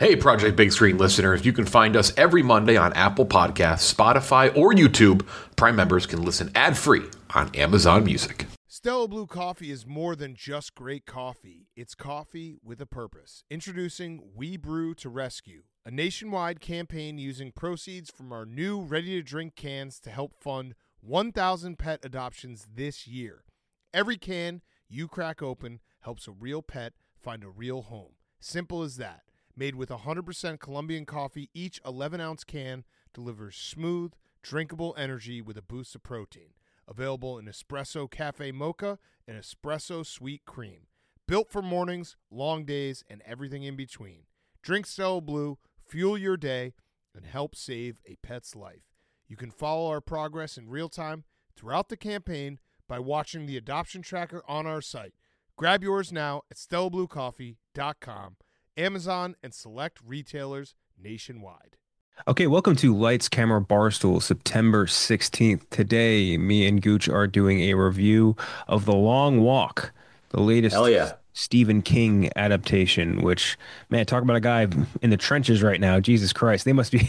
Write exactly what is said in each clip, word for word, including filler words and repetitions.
Hey, Project Big Screen listeners, you can find us every Monday on Apple Podcasts, Spotify, or YouTube. Prime members can listen ad-free on Amazon Music. Stella Blue Coffee is more than just great coffee. It's coffee with a purpose. Introducing We Brew to Rescue, a nationwide campaign using proceeds from our new ready-to-drink cans to help fund one thousand pet adoptions this year. Every can you crack open helps a real pet find a real home. Simple as that. Made with one hundred percent Colombian coffee, each eleven-ounce can delivers smooth, drinkable energy with a boost of protein. Available in Espresso Cafe Mocha and Espresso Sweet Cream. Built for mornings, long days, and everything in between. Drink Stella Blue, fuel your day, and help save a pet's life. You can follow our progress in real time throughout the campaign by watching the adoption tracker on our site. Grab yours now at stella blue coffee dot com. Amazon, and select retailers nationwide. Okay, welcome to Lights Camera Barstool, September sixteenth. Today, me and Gooch are doing a review of The Long Walk, the latest Hell yeah. Stephen King adaptation, which, man, talk about a guy in the trenches right now. Jesus Christ, they must be...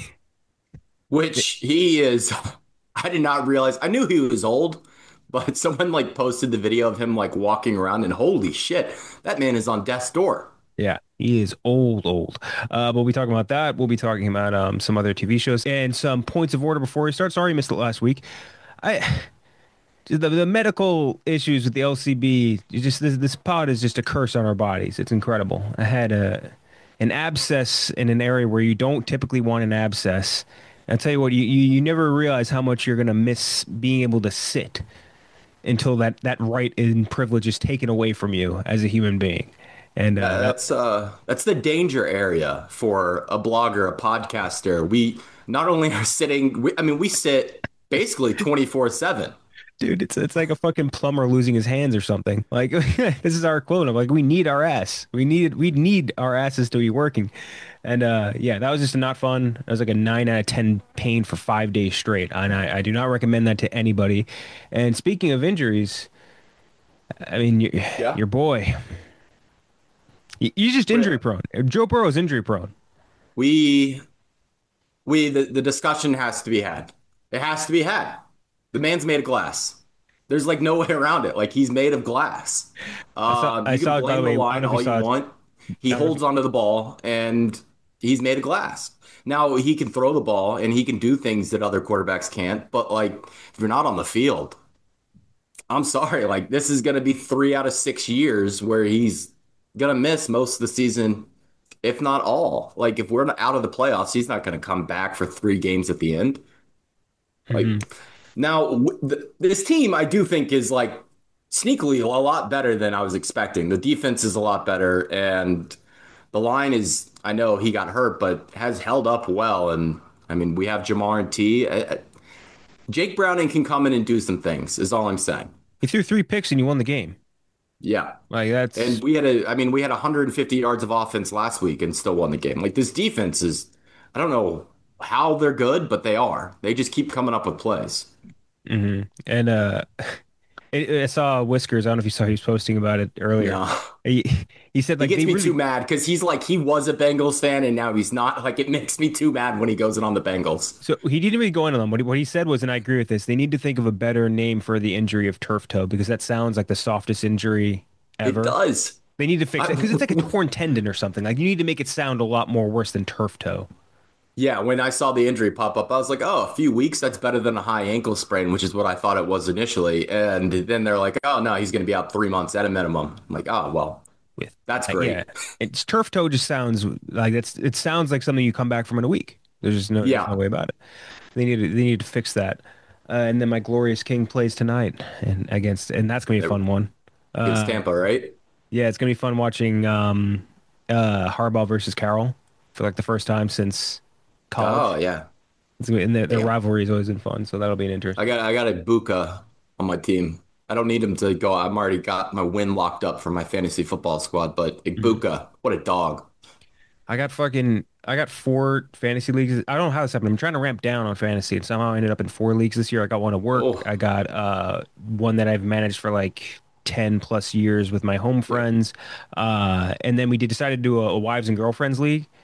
Which he is... I did not realize... I knew he was old, but someone like posted the video of him like walking around and holy shit, that man is on death's door. Yeah, he is old, old. Uh, we'll be talking about that. We'll be talking about um, some other T V shows and some points of order before we start. Sorry you missed it last week. I the, the medical issues with the L C B, you just this, this pod is just a curse on our bodies. It's incredible. I had a an abscess in an area where you don't typically want an abscess. I'll tell you what, you, you, you never realize how much you're going to miss being able to sit until that, that right and privilege is taken away from you as a human being. And uh, uh, that's uh, that's the danger area for a blogger, a podcaster. We not only are sitting, we, I mean, we sit basically twenty-four seven. Dude, it's it's like a fucking plumber losing his hands or something. Like this is our equivalent of like we need our ass. We need we need our asses to be working. And uh, yeah, that was just not fun. That was like a nine out of ten pain for five days straight. And I, I do not recommend that to anybody. And speaking of injuries, I mean, your, Yeah. your boy. You're just injury prone. Joe Burrow is injury prone. We, we, the, the discussion has to be had. It has to be had. The man's made of glass. There's like no way around it. Like he's made of glass. I saw, Um, I you saw can it, by the blame way. the line all you saw it. want. He holds onto the ball and he's made of glass. Now he can throw the ball and he can do things that other quarterbacks can't. But like if you're not on the field, I'm sorry. Like this is going to be three out of six years where he's gonna miss most of the season, if not all. Like if we're out of the playoffs, he's not gonna come back for three games at the end. Like Mhm. now, w- th- this team I do think is like sneakily a lot better than I was expecting. The defense is a lot better, and the line is. I know he got hurt, but has held up well. And I mean, we have Jamar and T. Uh, Jake Browning can come in and do some things. Is all I'm saying. He threw three picks and you won the game. Yeah. Like that's And we had a, I mean, we had one hundred fifty yards of offense last week and still won the game. Like this defense is, I don't know how they're good, but they are. They just keep coming up with plays. hmm And uh, I, I saw Whiskers. I don't know if you saw he was posting about it earlier. No, He he said he like gets they me really, too mad because he's like, he was a Bengals fan and now he's not. Like, it makes me too mad when he goes in on the Bengals. so he didn't really go into them. What he, what he said was, and I agree with this. They need to think of a better name for the injury of turf toe because that sounds like the softest injury ever. It does. They need to fix I- it because it's like a torn tendon or something. Like you need to make it sound a lot more worse than turf toe. Yeah, when I saw the injury pop up, I was like, oh, a few weeks, that's better than a high ankle sprain, which is what I thought it was initially. And then they're like, oh, no, he's going to be out three months at a minimum. I'm like, oh, well, With that's uh, great. yeah, it's turf toe just sounds like it's it sounds like something you come back from in a week. There's just no, there's Yeah. no way about it. They need to they need to fix that. Uh, and then my glorious king plays tonight and against and that's gonna be a fun one. Against Uh, Tampa, right? yeah, it's gonna be fun watching um, uh, Harbaugh versus Carroll for like the first time since college. Oh, yeah. It's gonna be, and their, their Yeah. rivalry has always been fun, so that'll be an interesting. I got I got a Buka on my team. I don't need him to go. I'm already got my win locked up for my fantasy football squad, but Ibuka, what a dog. I got fucking I got four fantasy leagues. I don't know how this happened. I'm trying to ramp down on fantasy, and somehow I ended up in four leagues this year. I got one at work. Oh. I got uh one that I've managed for like ten plus years with my home friends. Uh, and then we did, decided to do a, a wives and girlfriends league.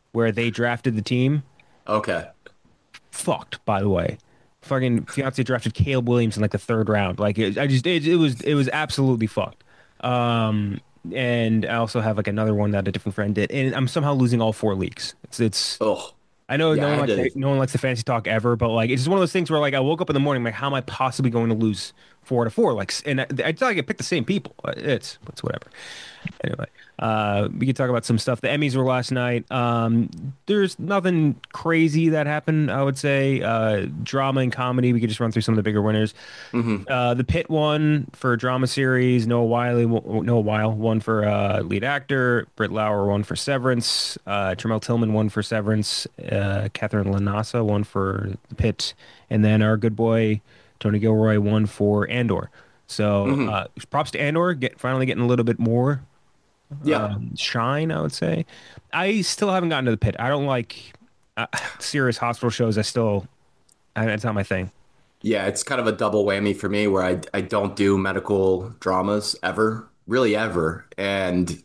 where they drafted the team. Okay. Fucked, by the way. Fucking fiance drafted Caleb Williams in like the third round. Like it, I just it, it was it was absolutely fucked. Um, and I also have like another one that a different friend did, and I'm somehow losing all four leagues. It's it's. Oh, I know yeah, no I one had to. likes no one likes the fantasy talk ever, but like it's just one of those things where like I woke up in the morning like how am I possibly going to lose four to four? Like, and I, I feel like I picked the same people. It's it's whatever. Anyway, uh, we could talk about some stuff. The Emmys were last night. Um, there's nothing crazy that happened, I would say. Uh, drama and comedy, we could just run through some of the bigger winners. Hmm. Uh, the Pitt won for drama series. Noah Wiley, Noah Weil won for uh, lead actor. Britt Lauer won for Severance. Uh, Tremel Tillman won for Severance. Uh, Catherine Lanasa won for the Pitt, and then our good boy Tony Gilroy won for Andor. So Hmm. uh, props to Andor, get finally getting a little bit more Yeah. um, shine, I would say. I still haven't gotten to the Pit. I don't like uh, serious hospital shows. I still, I, it's not my thing. Yeah, it's kind of a double whammy for me where I I don't do medical dramas ever, really ever. And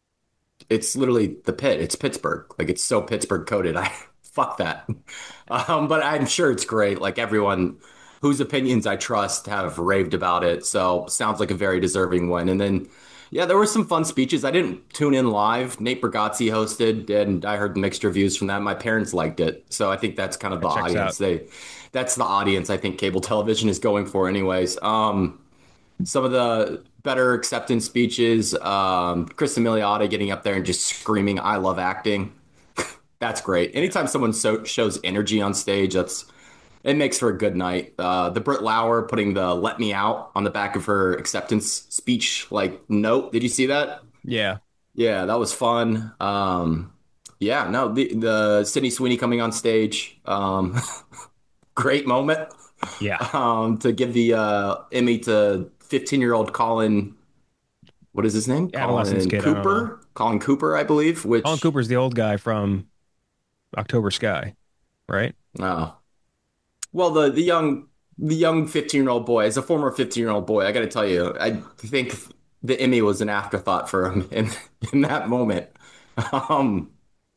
it's literally the pit. It's Pittsburgh. Like it's so Pittsburgh coded. I fuck that. Um, but I'm sure it's great. Like everyone whose opinions I trust have raved about it. So sounds like a very deserving one. And then yeah, there were some fun speeches. I didn't tune in live. Nate Bargatze hosted, and I heard mixed reviews from that. My parents liked it, so I think that's kind of the That checks audience. out. They, that's the audience I think cable television is going for, anyways. Um, some of the better acceptance speeches, um, Chris Milioti getting up there and just screaming, "I love acting." That's great. Anytime someone so shows energy on stage, that's it makes for a good night. Uh, the Britt Lauer putting the "Let me out" on the back of her acceptance speech, like note. Did you see that? Yeah. Yeah, that was fun. Um, yeah, no, the the Sydney Sweeney coming on stage, um, great moment. Yeah. Um, to give the uh, Emmy to fifteen year old Colin, what is his name? Adolescence Colin kid. I don't know. Cooper. Colin Cooper, I believe. Colin Which Cooper's the old guy from October Sky, right? oh, well, the the young the young fifteen year old boy, as a former fifteen year old boy, I got to tell you, I think the Emmy was an afterthought for him in in that moment. Um,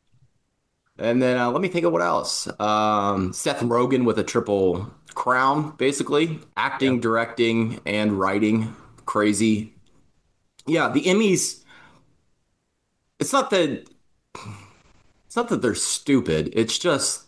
and then uh, let me think of what else. Um, Seth Rogen with a triple crown, basically Yeah. acting, directing, and writing. Crazy. Yeah, the Emmys. It's not that it's not that they're stupid. It's just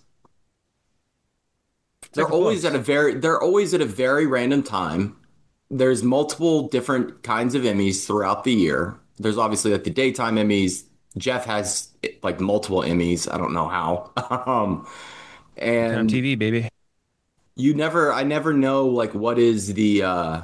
they're Second always at place. a very they're always at a very random time. There's multiple different kinds of Emmys throughout the year. There's obviously like the daytime Emmys. Jeff has like multiple Emmys. I don't know how. Um, Time and T V, baby. you never I never know like what is the uh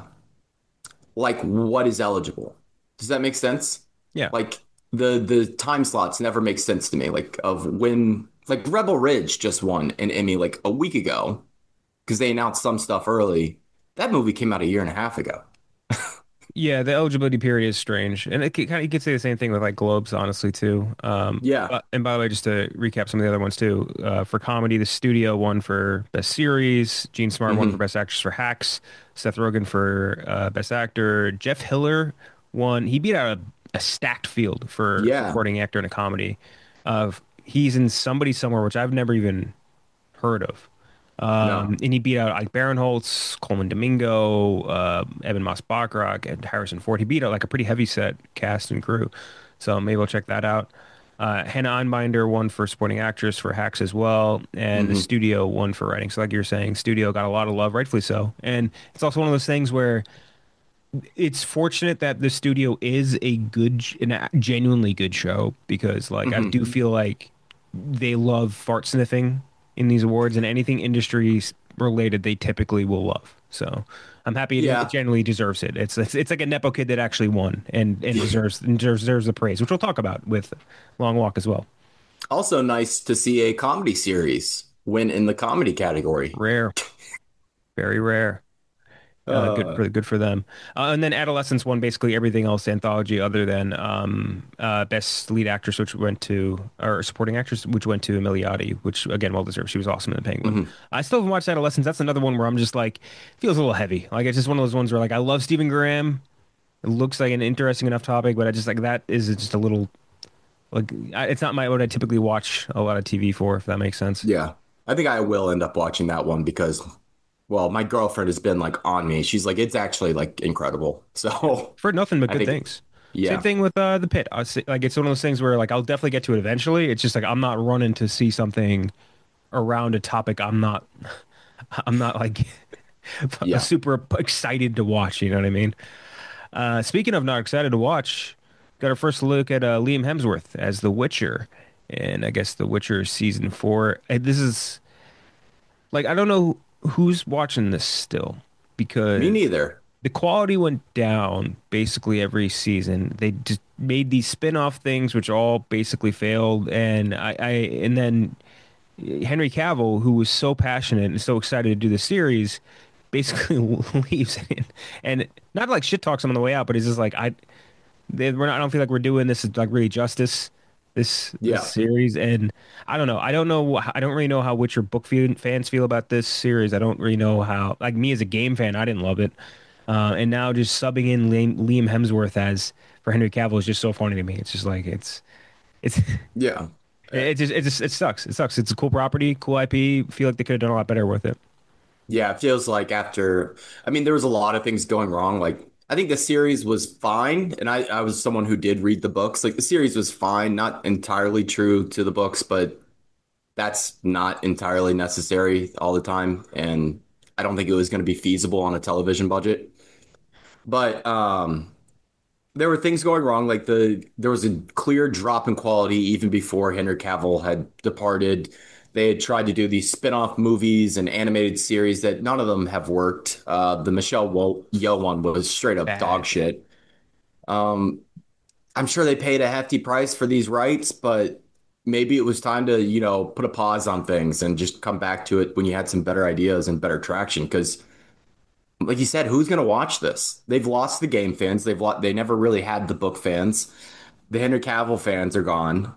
like what is eligible. Does that make sense? Yeah. Like the the time slots never make sense to me. Like of when like Rebel Ridge just won an Emmy like a week ago because they announced some stuff early. That movie came out a year and a half ago. Yeah, the eligibility period is strange, and it kind of you could say the same thing with like Globes, honestly, too. Um, Yeah. but, and by the way, just to recap some of the other ones too, uh, for comedy, the studio won for best series, Gene Smart won for Hmm. best actress for Hacks, Seth Rogen for uh, best actor, Jeff Hiller won. He beat out a, a stacked field for Yeah. supporting actor in a comedy. Uh, he's in Somebody Somewhere, which I've never even heard of. Um, No. and he beat out Ike Barinholtz, Coleman Domingo, uh, Evan Moss Bachrach, and Harrison Ford. He beat out like a pretty heavy set cast and crew. So maybe we'll check that out. Uh, Hannah Einbinder won for supporting actress for Hacks as well, and the Hmm. studio won for writing. So like you were saying, studio got a lot of love, rightfully so. And it's also one of those things where it's fortunate that the studio is a good, and a genuinely good show because like I Hmm. do feel like they love fart sniffing in these awards and anything industry related they typically will love. So I'm happy it, it Yeah. genuinely deserves it. It's, it's it's like a nepo kid that actually won and and deserves and deserves, deserves the praise, which we'll talk about with Long Walk as well. Also nice to see a comedy series win in the comedy category. Rare, very rare. Uh, good Uh, for good for them. Uh, and then Adolescence won basically everything else anthology other than um, uh, best lead actress, which went to or supporting actress, which went to Emiliati, which again well deserved. She was awesome in The Penguin. mhm. I still haven't watched Adolescence. That's another one where I'm just like feels a little heavy. Like it's just one of those ones where like I love Stephen Graham. It looks like an interesting enough topic, but I just like that is just a little Like I, it's not my what I typically watch a lot of T V for, if that makes sense. Yeah. I think I will end up watching that one because, well, my girlfriend has been like on me. She's like, it's actually like incredible. So I've heard nothing but I good think, things. Same yeah, thing with uh, the Pit. I was, like it's one of those things where like I'll definitely get to it eventually. It's just like I'm not running to see something around a topic I'm not I'm not like yeah. super excited to watch. You know what I mean? Uh, speaking of not excited to watch, got our first look at uh, Liam Hemsworth as The Witcher, and I guess The Witcher season four. And this is like I don't know who's watching this still Me because neither. the quality went down basically every season. They just made these spin-off things which all basically failed, and I, I and then Henry Cavill, who was so passionate and so excited to do the series, basically leaves it. And not like shit talks him on the way out, but he's just like, I, they, we're not, I don't feel like we're doing this like really justice, this this Yeah. series. And I don't know. I don't know. I don't really know how Witcher book fe- fans feel about this series. I don't really know how. Like me as a game fan, I didn't love it. Uh, and now just subbing in Liam, Liam Hemsworth as for Henry Cavill is just so funny to me. It's just like it's it's Yeah. it just it just it sucks. It sucks. It's a cool property, cool I P. Feel like they could have done a lot better with it. Yeah, it feels like after, I mean, there was a lot of things going wrong. Like, I think the series was fine. And I, I was someone who did read the books. Like, the series was fine, not entirely true to the books, but that's not entirely necessary all the time. And I don't think it was going to be feasible on a television budget. But um, there were things going wrong. Like the there was a clear drop in quality even before Henry Cavill had departed. They had tried to do these spin-off movies and animated series that none of them have worked. Uh, the Michelle Yeoh one was straight up dog Bad. shit. Um, I'm sure they paid a hefty price for these rights, but maybe it was time to, you know, put a pause on things and just come back to it when you had some better ideas and better traction. Because like you said, who's going to watch this? They've lost the game fans. They've lo- they never really had the book fans. The Henry Cavill fans are gone.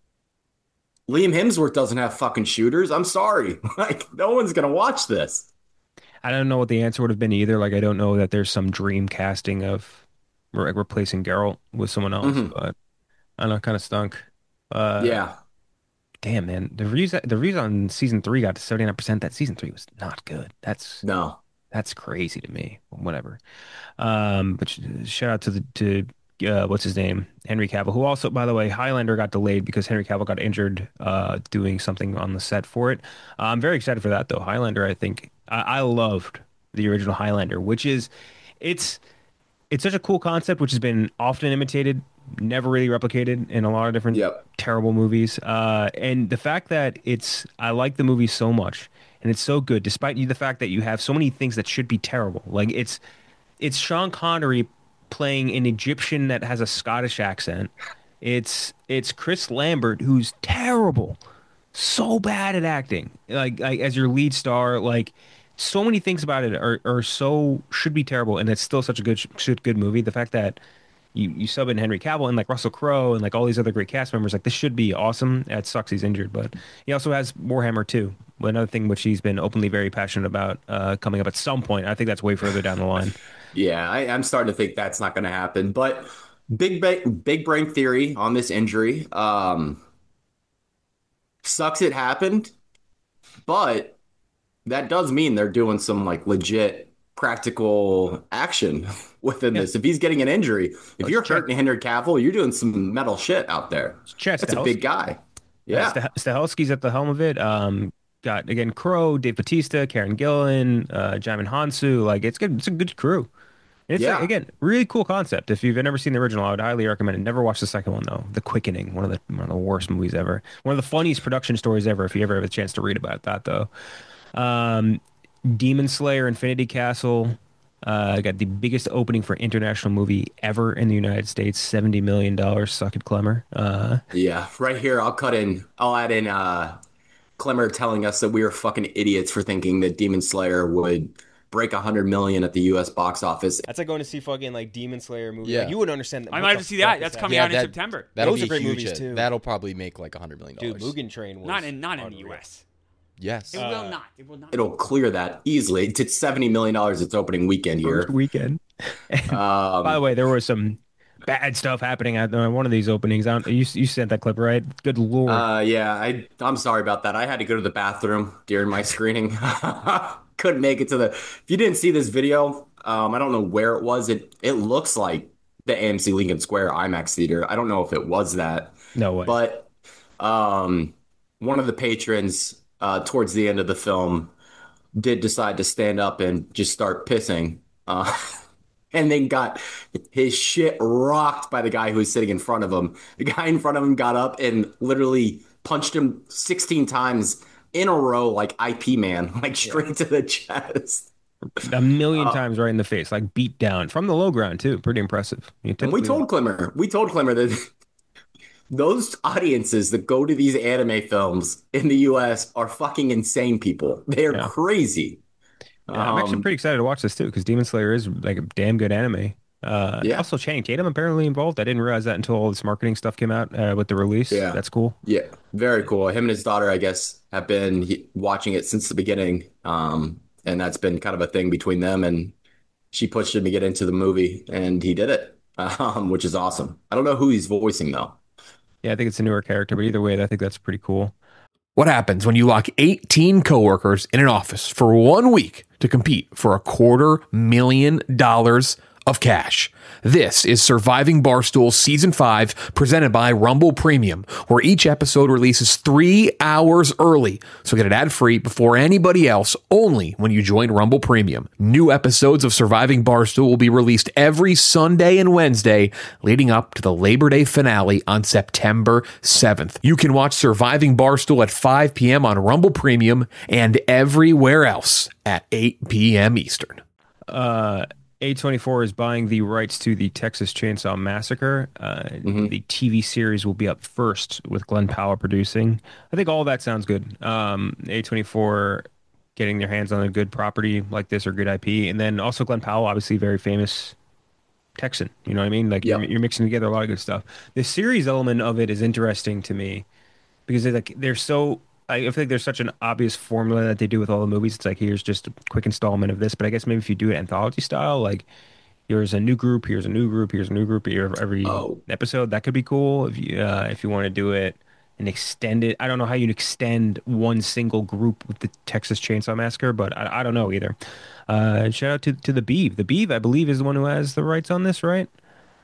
Liam Hemsworth doesn't have fucking shooters. I'm sorry. Like no one's going to watch this. I don't know what the answer would have been either. Like I don't know that there's some dream casting of re replacing Geralt with someone else, Hmm. but I don't know, kind of stunk. Uh, Yeah. damn man, the reviews the reviews on season three got to seventy-nine percent. That season three was not good. That's No. that's crazy to me. Whatever. Um, but sh shout out to the to uh, what's his name, Henry Cavill, who also, by the way, Highlander got delayed because Henry Cavill got injured uh, doing something on the set for it. Uh, I'm very excited for that though. Highlander, I think I, I loved the original Highlander, which is it's it's such a cool concept, which has been often imitated, never really replicated in a lot of different Yep. terrible movies. Uh, and the fact that it's, I like the movie so much, and it's so good, despite the fact that you have so many things that should be terrible. Like it's, it's Sean Connery playing an Egyptian that has a Scottish accent. It's, it's Chris Lambert who's terrible, so bad at acting, like, like as your lead star, like so many things about it are, are so should be terrible, and it's still such a good should good movie. The fact that you you sub in Henry Cavill and like Russell Crowe and like all these other great cast members, like this should be awesome. It sucks he's injured, but he also has Warhammer too. Another thing which he's been openly very passionate about uh, coming up at some point. I think that's way further down the line. Yeah, I, I'm starting to think that's not going to happen. But big ba- big brain theory on this injury. Um, sucks it happened, but that does mean they're doing some like legit practical action within Yeah, this. If he's getting an injury, if let's you're check. hurting Henry Cavill, you're doing some metal shit out there. Chad That's a big Stahelski. guy. Uh, Yeah. Stah- Stahelski's at the helm of it. Um, got again Crow, Dave Bautista, Karen Gillan, uh, Jaimin Hansu. Like it's good. It's a good crew. It's like, Yeah. again, really cool concept. If you've never seen the original, I would highly recommend it. Never watch the second one though. The Quickening, one of the one of the worst movies ever. One of the funniest production stories ever. If you ever have a chance to read about that though. Um, Demon Slayer Infinity Castle uh, got the biggest opening for international movie ever in the United States. seventy million dollars. Suck it, Clemmer. Uh, Yeah. Right here, I'll cut in, I'll add in uh Clemmer telling us that we were fucking idiots for thinking that Demon Slayer would break a hundred million at the U S box office. That's like going to see fucking like Demon Slayer movie. Yeah. Like, you wouldn't understand that. I What might have the to see fuck that. is That's coming Yeah, out in that- September. That'll Those be are great huge movies, hit. too. That'll probably make like a hundred million Dude, dollars. Mugen Train was Not in not in the unreal. U S. Yes. It Uh, will not. It will not. It'll clear that easily. It's seventy million dollars its opening weekend first here. weekend. By the Um, way, there were some bad stuff happening at uh, one of these openings. I don't, you you sent that clip, right? Good Lord. Uh, yeah, I I'm sorry about that. I had to go to the bathroom during my screening. Couldn't make it to the. If you didn't see this video, um, I don't know where it was. It it looks like the A M C Lincoln Square IMAX theater. I don't know if it was that, No way. but um, one of the patrons uh, towards the end of the film did decide to stand up and just start pissing. Uh, and then got his shit rocked by the guy who was sitting in front of him. The guy in front of him got up and literally punched him sixteen times in a row, like I P Man, like straight to the chest. A million times right in the face, like beat down from the low ground too. Pretty impressive. You And we typically told Clemmer, we told Clemmer that those audiences that go to these anime films in the U S are fucking insane people. They are Yeah. crazy. Yeah, I'm actually Um, pretty excited to watch this too because Demon Slayer is like a damn good anime. Uh, yeah, also Channing Tatum apparently involved. I didn't realize that until all this marketing stuff came out uh, with the release. yeah. That's cool. Yeah, very cool. Him and his daughter, I guess, have been he, watching it since the beginning. Um, and that's been kind of a thing between them. And she pushed him to get into the movie, and he did it, um, which is awesome. I don't know who he's voicing, though. Yeah, I think it's a newer character, but either way, I think that's pretty cool. What happens when you lock eighteen coworkers in an office for one week to compete for a quarter million dollars of cash? This is Surviving Barstool Season five, presented by Rumble Premium, where each episode releases three hours early. So get it ad-free before anybody else, only when you join Rumble Premium. New episodes of Surviving Barstool will be released every Sunday and Wednesday, leading up to the Labor Day finale on September seventh. You can watch Surviving Barstool at five p.m. on Rumble Premium and everywhere else at eight p.m. Eastern. Uh, A twenty-four is buying the rights to the Texas Chainsaw Massacre. Uh, Mhm. The T V series will be up first with Glenn Powell producing. I think all that sounds good. Um, A twenty-four getting their hands on a good property like this or good I P. And then also Glenn Powell, obviously very famous Texan. You know what I mean? Like you're, Yep. you're mixing together a lot of good stuff. The series element of it is interesting to me because they're like they're so I feel like there's such an obvious formula that they do with all the movies. It's like here's just a quick installment of this, but I guess maybe if you do it anthology style, like here's a new group, here's a new group, here's a new group here every Oh, episode, that could be cool. If you uh, if you want to do it and extend it, I don't know how you'd extend one single group with the Texas Chainsaw Massacre, but I, I don't know either. Uh, shout out to to the Beeve. The Beeve, I believe, is the one who has the rights on this, right?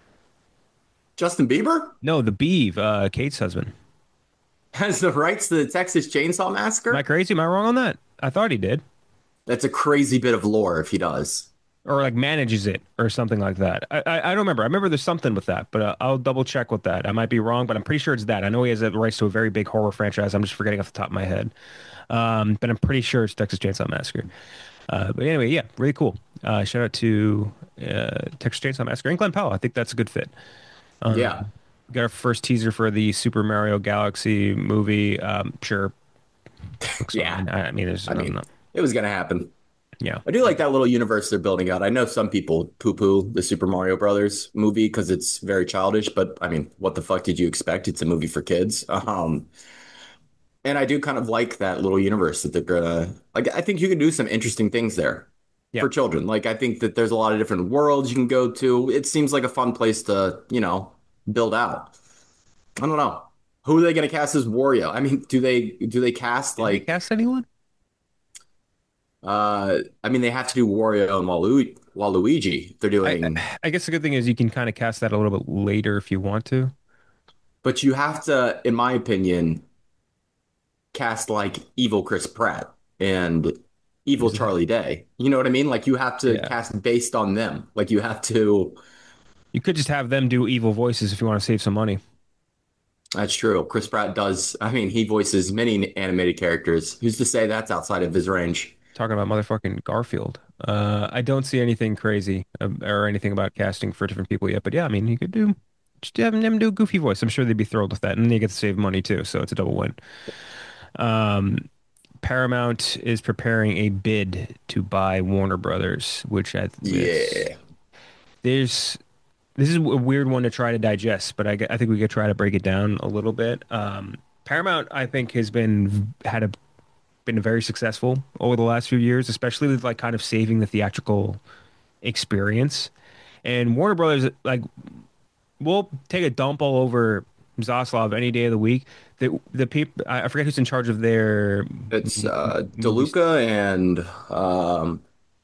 Justin Bieber No, the Beeve, uh, Kate's husband. has the rights to the Texas Chainsaw Am I Massacre? crazy? Am I wrong on that? I thought he did. That's a crazy bit of lore if he does. Or like manages it or something like that. I, I I don't remember. I remember there's something with that, but uh, I'll double check with that. I might be wrong, but I'm pretty sure it's that. I know he has the rights to a very big horror franchise. I'm just forgetting off the top of my head. Um, but I'm pretty sure it's Texas Chainsaw Massacre. Uh, but anyway, yeah, really cool. Uh, shout out to uh, Texas Chainsaw Massacre and Glenn Powell. I think that's a good fit. Um, Yeah. we got our first teaser for the Super Mario Galaxy movie. Um, sure, looks Yeah. fine. I, I mean, there's I no, mean, no, it was going to happen. yeah. I do like that little universe they're building out. I know some people poo-poo the Super Mario Brothers movie because it's very childish, but I mean, what the fuck did you expect? It's a movie for kids. Um, and I do kind of like that little universe that they're gonna like. I think you can do some interesting things there Yeah. for children. Like, I think that there's a lot of different worlds you can go to. It seems like a fun place to, you know, build out. I don't know. Who are they gonna cast as Wario? I mean, do they do they cast Did they like cast anyone? uh I mean they have to do Wario and Walu Waluigi. They're I, doing I I guess the good thing is you can kind of cast that a little bit later if you want to. But you have to, in my opinion, cast like evil Chris Pratt and evil Charlie Day. You know what I mean? Like you have to Yeah. cast based on them. Like you have to. You could just have them do evil voices if you want to save some money. That's true. Chris Pratt does. I mean, he voices many animated characters. Who's to say that's outside of his range? Talking about motherfucking Garfield. Uh, I don't see anything crazy uh, or anything about casting for different people yet. But yeah, I mean, you could do just have them do a goofy voice. I'm sure they'd be thrilled with that, and then you get to save money too. So it's a double win. Um, Paramount is preparing a bid to buy Warner Brothers, which I it's- Yeah. there's this is a weird one to try to digest, but I, g- I think we could try to break it down a little bit. Um, Paramount, I think, has been had a been very successful over the last few years, especially with like kind of saving the theatrical experience. And Warner Brothers, like we'll take a dump all over Zaslav any day of the week. The the people I I forget who's in charge of their It's m- m- uh, movies. DeLuca and um,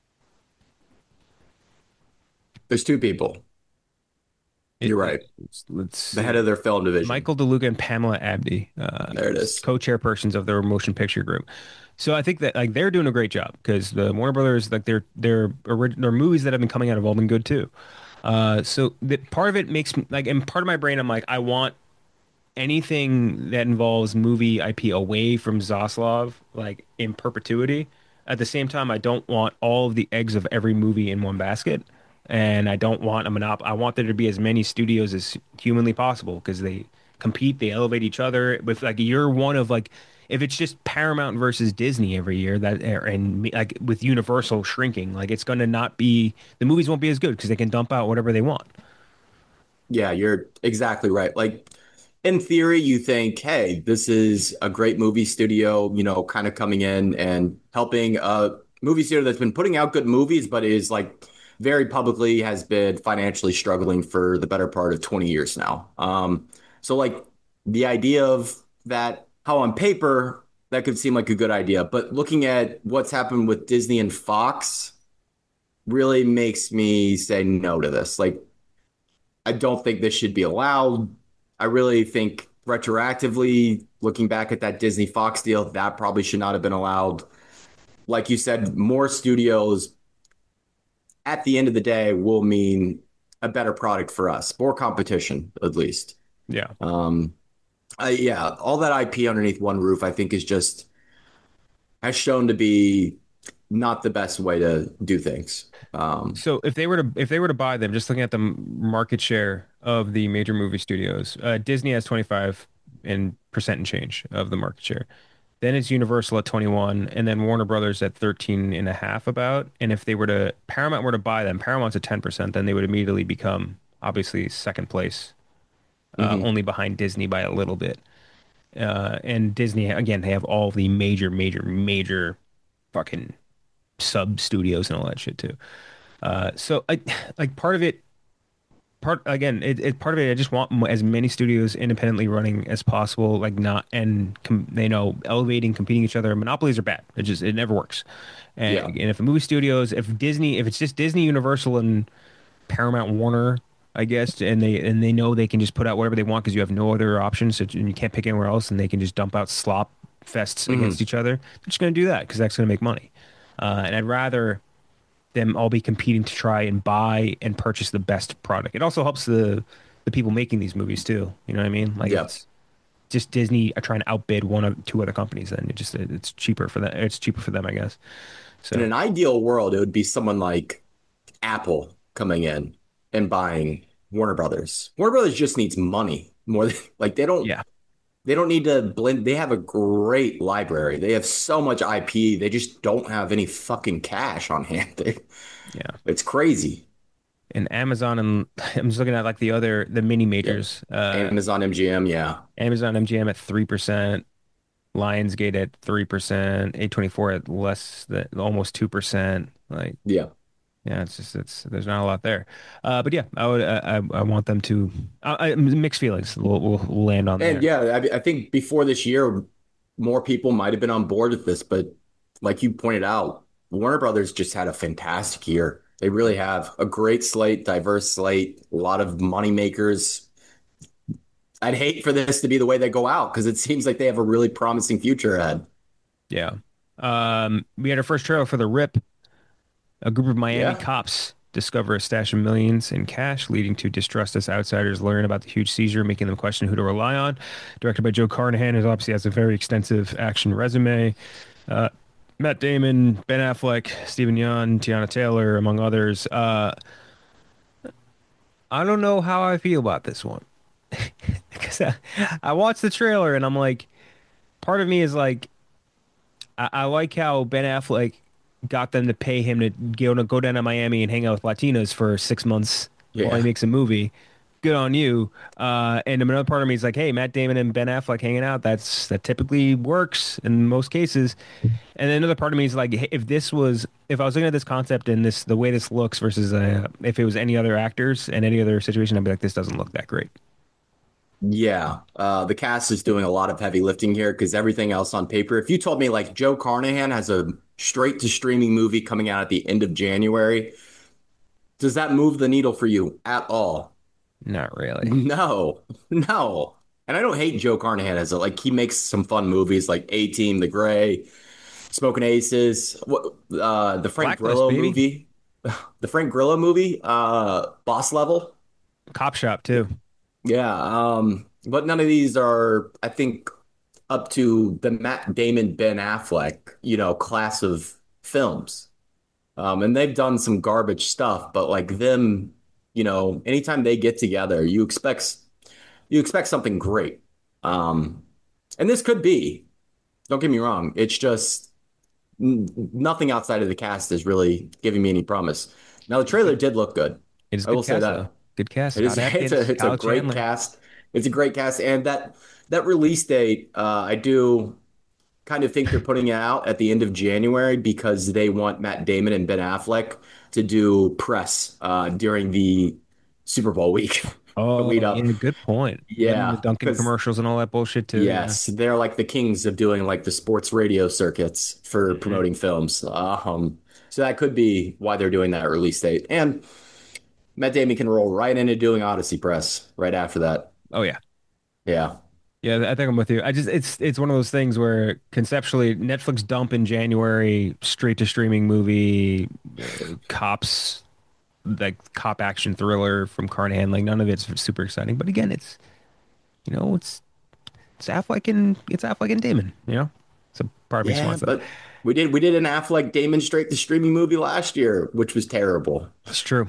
there's two people. It, You're it, right. let's The head see. of their film division. Michael DeLuca and Pamela Abdi, uh, There it is. co-chairpersons of their motion picture group. So I think that like they're doing a great job because the Warner Brothers, like their their orig- their movies that have been coming out have all been good too. Uh, so that part of it makes me like, and part of my brain, I'm like, I want anything that involves movie I P away from Zaslav, like in perpetuity. At the same time, I don't want all of the eggs of every movie in one basket, and I don't want a monop. I want there to be as many studios as humanly possible because they compete, they elevate each other. With like you're one of like, if it's just Paramount versus Disney every year, that and me- like with Universal shrinking, like it's going to not be the movies won't be as good because they can dump out whatever they want. Yeah, you're exactly right. Like in theory, you think, hey, this is a great movie studio, you know, kind of coming in and helping a movie studio that's been putting out good movies, but is like very publicly has been financially struggling for the better part of twenty years now. Um, so like the idea of that, how on paper that could seem like a good idea, but looking at what's happened with Disney and Fox really makes me say no to this. Like I don't think this should be allowed. I really think retroactively, looking back at that Disney Fox deal, that probably should not have been allowed. Like you said, more studios at the end of the day will mean a better product for us, more competition at least. Yeah. Um, I, yeah, all that I P underneath one roof, I think, is just has shown to be not the best way to do things. Um, So if they were to if they were to buy them, just looking at the m- market share of the major movie studios, uh, Disney has twenty-five and percent and change of the market share. Then it's Universal at twenty-one, and then Warner Brothers at thirteen and a half about. And if they were to Paramount were to buy them, Paramount's at ten percent, then they would immediately become obviously second place, uh, mhm. only behind Disney by a little bit. Uh, and Disney again, they have all the major, major, major fucking sub studios and all that shit too. Uh, so I like part of it, part again, it, it part of it. I just want m- as many studios independently running as possible, like not and com, you know elevating, competing each other. Monopolies are bad. It just it never works. And, Yeah. and if the movie studios, if Disney, if it's just Disney, Universal, and Paramount, Warner, I guess, and they and they know they can just put out whatever they want because you have no other options, so, and you can't pick anywhere else, and they can just dump out slop fests against Mhm. each other. They're just going to do that because that's going to make money. Uh, and I'd rather them all be competing to try and buy and purchase the best product. It also helps the the people making these movies too. You know what I mean? Like if Yeah. it's just Disney are trying to outbid one of two other companies, then it just it's cheaper for them. It's cheaper for them, I guess. In So an ideal world, it would be someone like Apple coming in and buying Warner Brothers. Warner Brothers just needs money more than like they don't yeah, they don't need to blend. They have a great library. They have so much I P. They just don't have any fucking cash on hand. They, yeah. it's crazy. And Amazon and I'm just looking at like the other the mini Yeah. majors. Uh, Amazon M G M, yeah. Amazon M G M at three percent, Lionsgate at three percent, A twenty-four at less than almost two percent. Like Yeah. yeah, it's just it's there's not a lot there, uh, but yeah, I would I, I I want them to I, I, mixed feelings. We'll, we'll we'll land on And there. yeah, I, I think before this year, more people might have been on board with this, but like you pointed out, Warner Brothers just had a fantastic year. They really have a great slate, diverse slate, a lot of money makers. I'd hate for this to be the way they go out because it seems like they have a really promising future ahead. Yeah, um, we had our first trailer for The Rip. A group of Miami Yeah. cops discover a stash of millions in cash, leading to distrust as outsiders learn about the huge seizure, making them question who to rely on. Directed by Joe Carnahan, who obviously has a very extensive action resume. Uh, Matt Damon, Ben Affleck, Stephen Yeun, Tiana Taylor, among others. Uh, I don't know how I feel about this one because I, I watched the trailer and I'm like, part of me is like, I, I like how Ben Affleck got them to pay him to go to go down to Miami and hang out with Latinos for six months while he Yeah. makes a movie. good on you. Uh, and another part of me is like, hey, Matt Damon and Ben Affleck hanging out. That's that typically works in most cases. And then another part of me is like, hey, if this was, if I was looking at this concept and this, the way this looks versus uh, if it was any other actors and any other situation, I'd be like, this doesn't look that great. Yeah, uh, the cast is doing a lot of heavy lifting here because everything else on paper. If you told me like Joe Carnahan has a straight to streaming movie coming out at the end of January, does that move the needle for you at all? Not really. No, no. And I don't hate Joe Carnahan as a like he makes some fun movies like A Team, The Gray, Smoking Aces, what uh the Frank Blacklist, Grillo baby. movie, the Frank Grillo movie, uh Boss Level. Cop Shop too. Yeah, um, but none of these are, I think, up to the Matt Damon, Ben Affleck, you know, class of films. Um, and they've done some garbage stuff, but like them, you know, anytime they get together, you expect you expect something great. Um, and this could be, don't get me wrong, it's just n- nothing outside of the cast is really giving me any promise. Now the trailer did look good. It is a I will good say cast that. though. Good cast. It is. Scott It's a. Adkins, It's a Kyle great Chandler. cast. It's a great cast, and that that release date, uh, I do kind of think they're putting it out at the end of January because they want Matt Damon and Ben Affleck to do press uh, during the Super Bowl week, the Oh, lead yeah, up. good point. Get in the Yeah, Dunkin' because commercials and all that bullshit too. Yeah. yes, they're like the kings of doing like the sports radio circuits for Mhm. promoting films. Um, so that could be why they're doing that release date, and Matt Damon can roll right into doing Odyssey press right after that. Oh yeah. Yeah. Yeah, I think I'm with you. I just it's it's one of those things where conceptually Netflix dump in January, straight to streaming movie, uh, cops like cop action thriller from Carnahan. Like none of it's super exciting. But again, it's you know, it's it's Affleck and it's Affleck and Damon, you know? So part of me just Yeah, wants that. but we did we did an Affleck Damon straight to streaming movie last year, which was terrible. It's true.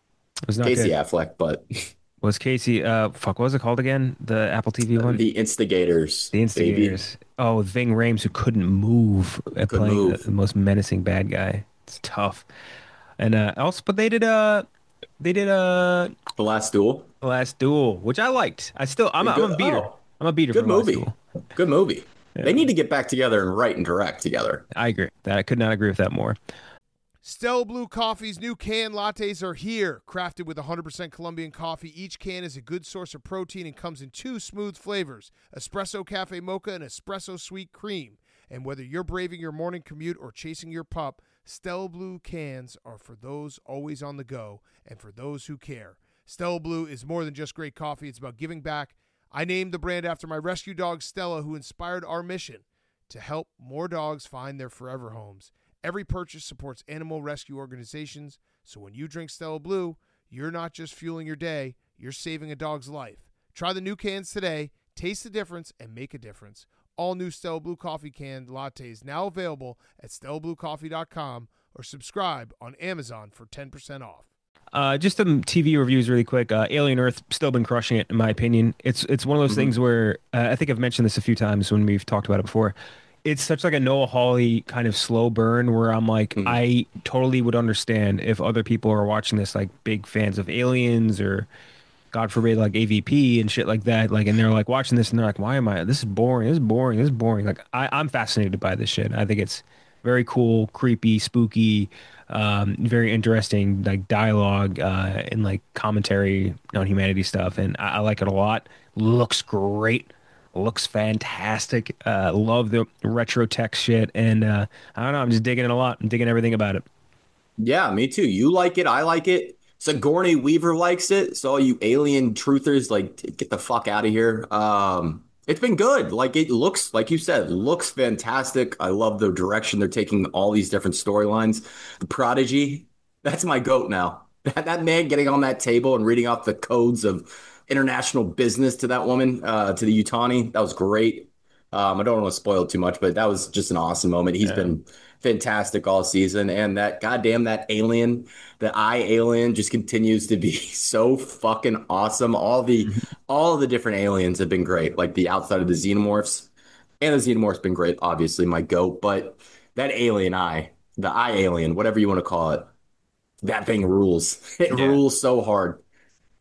It was not Casey good. Affleck, but Was Casey uh fuck, what was it called again? The Apple T V one? the instigators, The baby, Instigators. Oh, Ving Rhames, who couldn't move at could playing the, move. the most menacing bad guy. It's tough. And uh also, but they did uh they did uh The Last Duel. Last Duel, which I liked. I still I'm a, I'm Good. a beater. Oh, I'm a beater for good Last movie. Duel. Good movie. They Yeah, need to get back together and write and direct together. I agree. That I could not agree with that more. Stella Blue Coffee's new can lattes are here. Crafted with one hundred percent Colombian coffee, each can is a good source of protein and comes in two smooth flavors, Espresso Cafe Mocha and Espresso Sweet Cream. And whether you're braving your morning commute or chasing your pup, Stella Blue cans are for those always on the go and for those who care. Stella Blue is more than just great coffee. It's about giving back. I named the brand after my rescue dog, Stella, who inspired our mission to help more dogs find their forever homes. Every purchase supports animal rescue organizations, so when you drink Stella Blue, you're not just fueling your day, you're saving a dog's life. Try the new cans today, taste the difference, and make a difference. All new Stella Blue Coffee can lattes now available at stella blue coffee dot com or subscribe on Amazon for ten percent off. Uh, just some T V reviews really quick. Uh, Alien Earth still been crushing it in my opinion. It's it's one of those Mhm. things where uh, I think I've mentioned this a few times when we've talked about it before. It's such like a Noah Hawley kind of slow burn where I'm like, Mhm. I totally would understand if other people are watching this like big fans of Aliens or God forbid like A V P and shit like that. Like, and they're like watching this and they're like, why am I? This is boring. This is boring. This is boring. Like, I, I'm fascinated by this shit. I think it's very cool, creepy, spooky, um, very interesting, like dialogue uh, and like commentary on humanity stuff. And I, I like it a lot. Looks great. Looks fantastic. Uh, love the retro tech shit. And uh, I don't know. I'm just digging it a lot. I'm digging everything about it. Yeah, me too. You like it. I like it. Sigourney Weaver likes it. So all you alien truthers, like, get the fuck out of here. Um, it's been good. Like it looks, like you said, looks fantastic. I love the direction they're taking all these different storylines. The Prodigy, that's my goat now. That that man getting on that table and reading off the codes of international business to that woman, uh, to the Utani, that was great. Um, I don't want to spoil too much, but that was just an awesome moment. He's Yeah. been fantastic all season, and that goddamn that alien, the eye alien, just continues to be so fucking awesome. All the all the different aliens have been great, like the outside of the xenomorphs, and the xenomorph's been great. Obviously, my goat, but that alien eye, the eye alien, whatever you want to call it, that thing rules. It Yeah. rules so hard.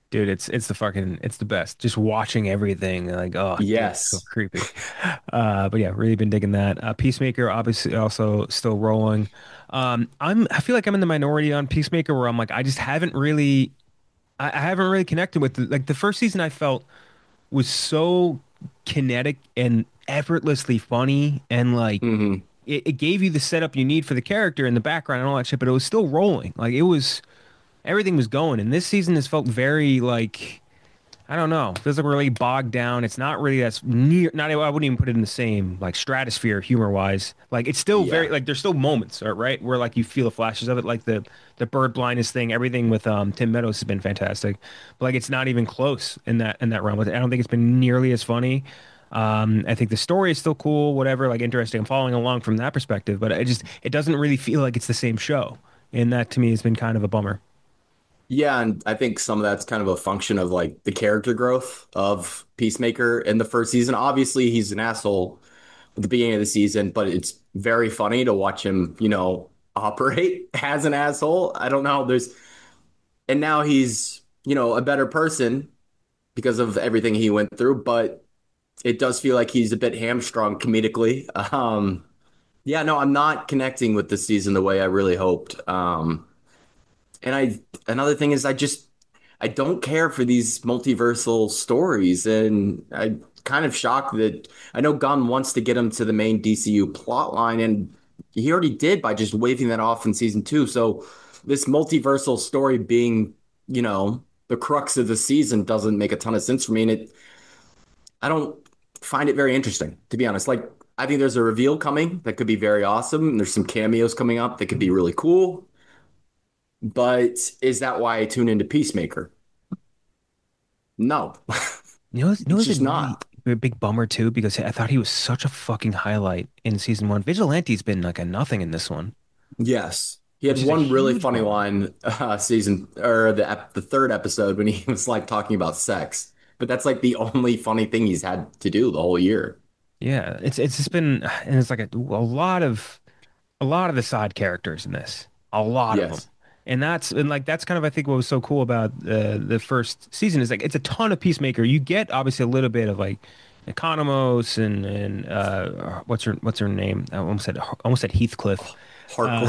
Dude, it's it's the fucking it's the best. Just watching everything, like, oh, dude, it's so Yes. creepy. Uh, but yeah, really been digging that. Uh, Peacemaker, obviously, also still rolling. Um, I'm I feel like I'm in the minority on Peacemaker, where I'm like, I just haven't really, I, I haven't really connected with the, like the first season. I felt was so kinetic and effortlessly funny, and like Hmm. it, it gave you the setup you need for the character and the background and all that shit. But it was still rolling, like it was everything was going. And this season has felt very like. I don't know. Feels like we're really bogged down. It's not really that's near. Not. I wouldn't even put it in the same like stratosphere humor wise. Like it's still very Yeah. like there's still moments, uh, right, where like you feel the flashes of it, like the the bird blindness thing. Everything with um Tim Meadows has been fantastic, but like it's not even close in that in that realm. I don't think it's been nearly as funny. Um, I think the story is still cool, whatever, like interesting. I'm following along from that perspective, but it just it doesn't really feel like it's the same show, and that to me has been kind of a bummer. Yeah, and I think some of that's kind of a function of like the character growth of Peacemaker in the first season. Obviously, he's an asshole at the beginning of the season, but it's very funny to watch him, you know, operate as an asshole. I don't know. There's and now he's, you know, a better person because of everything he went through, but it does feel like he's a bit hamstrung comedically. Um, yeah, no, I'm not connecting with the season the way I really hoped. Um, and I another thing is I just I don't care for these multiversal stories, and I kind of shocked that I know Gunn wants to get him to the main D C U plot line, and he already did by just waving that off in season two. So this multiversal story being, you know, the crux of the season doesn't make a ton of sense for me, and it I don't find it very interesting, to be honest. Like I think there's a reveal coming that could be very awesome, and there's some cameos coming up that could be really cool. But is that why I tune into Peacemaker? No, You know, you know, it's it's just been really not. a big bummer too because I thought he was such a fucking highlight in season one. Vigilante's been like a nothing in this one, Yes. He had which is a one really huge funny bummer. line uh season or the ep- the third episode when he was like talking about sex. But that's like the only funny thing he's had to do the whole year. Yeah, it's it's just been and it's like a, a lot of a lot of the side characters in this, a lot of them, Yes. and that's and like that's kind of I think what was so cool about uh, the first season is like it's a ton of Peacemaker. You get obviously a little bit of like Economos and and uh, what's her what's her name? I almost said almost said Heathcliff. Uh, Hardcore.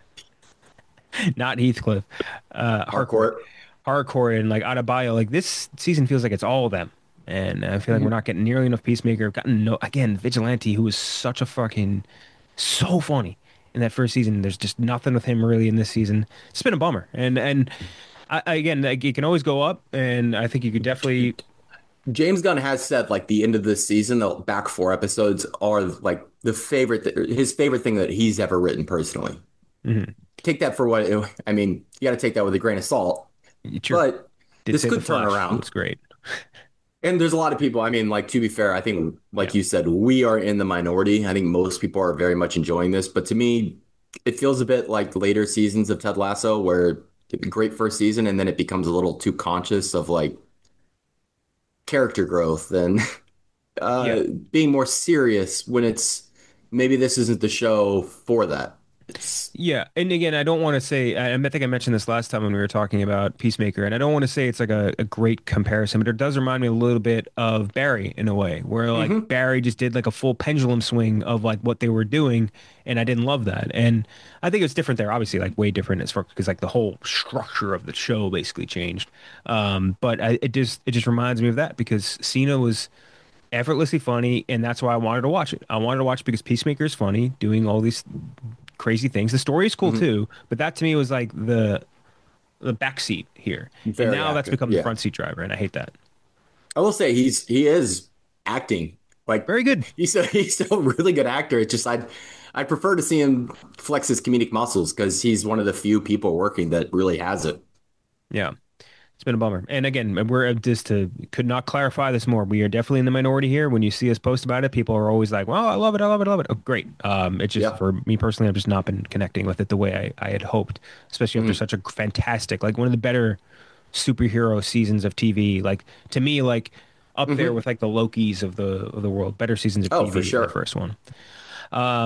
not Heathcliff, uh, Harcourt, Hardcore. Harcourt, and like Adebayo. Like this season feels like it's all of them, and I feel like we're Mhm. not getting nearly enough Peacemaker. I've gotten no again Vigilante, who was such a fucking so funny in that first season. There's just nothing with him really in this season. It's been a bummer, and and I, I- again, like, it can always go up, and I think you could definitely. James Gunn has said like the end of this season, the back four episodes are like the favorite, th- his favorite thing that he's ever written personally. Mhm. Take that for what I mean. You got to take that with a grain of salt, Sure, but did this say the could turn Flash around. was great. And there's a lot of people. I mean, like to be fair, I think, Yeah. like you said, we are in the minority. I think most people are very much enjoying this, but to me, it feels a bit like later seasons of Ted Lasso, where great first season, and then it becomes a little too conscious of like character growth and Yeah. uh, being more serious when it's maybe this isn't the show for that. It's Yeah, and again, I don't want to say, I, I think I mentioned this last time when we were talking about Peacemaker, and I don't want to say it's like a, a great comparison, but it does remind me a little bit of Barry in a way, where like Mhm. Barry just did like a full pendulum swing of like what they were doing, and I didn't love that. And I think it's different there, obviously, like way different as far because like the whole structure of the show basically changed. Um, but I, it just it just reminds me of that because Cena was effortlessly funny, and that's why I wanted to watch it. I wanted to watch because Peacemaker is funny, doing all these crazy things. The story is cool Mhm. too, but that to me was like the the back seat here, and Very now that's active. become the Yeah, front seat driver, and I hate that. I will say he's he is acting like Very good. he's a he's still a really good actor. It's just I'd I'd prefer to see him flex his comedic muscles because he's one of the few people working that really has it. Yeah, it's been a bummer. And again, we're just to could not clarify this more. We are definitely in the minority here. When you see us post about it, people are always like, "Well, I love it, I love it, I love it." Oh, great. Um, it's just Yeah. for me personally, I've just not been connecting with it the way I, I had hoped, especially after Mhm. such a fantastic, like one of the better superhero seasons of T V. Like to me, like up there Mhm. with like the Lokis of the of the world. Better seasons of Oh, for T V than the sure. first one. Um,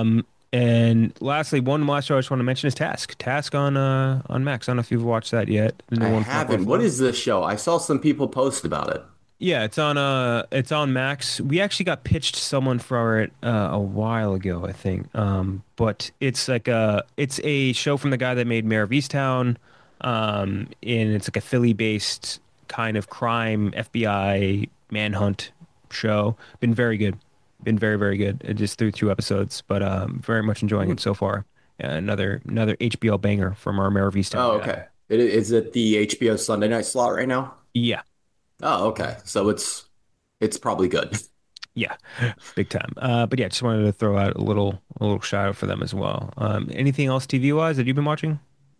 And lastly, one last show I just want to mention is Task. Task on uh on Max. I don't know if you've watched that yet. The I new one from Mark haven't. What Ruffalo. is this show? I saw some people post about it. Yeah, it's on uh it's on Max. We actually got pitched someone for it uh, a while ago, I think. Um, but it's like a it's a show from the guy that made Mayor of Easttown. Um, and it's like a Philly-based kind of crime F B I manhunt show. Been very good. Been very, very good. It just through two episodes, but um very much enjoying Hmm. it so far. Uh, another another H B O banger from our Mayor of Easttown Oh, guy. okay. It, is it the H B O Sunday night slot right now? Yeah. Oh, okay. So it's it's probably good. Yeah, big time. Uh, but yeah, just wanted to throw out a little a little shout out for them as well. Um, anything else T V wise that you've been watching?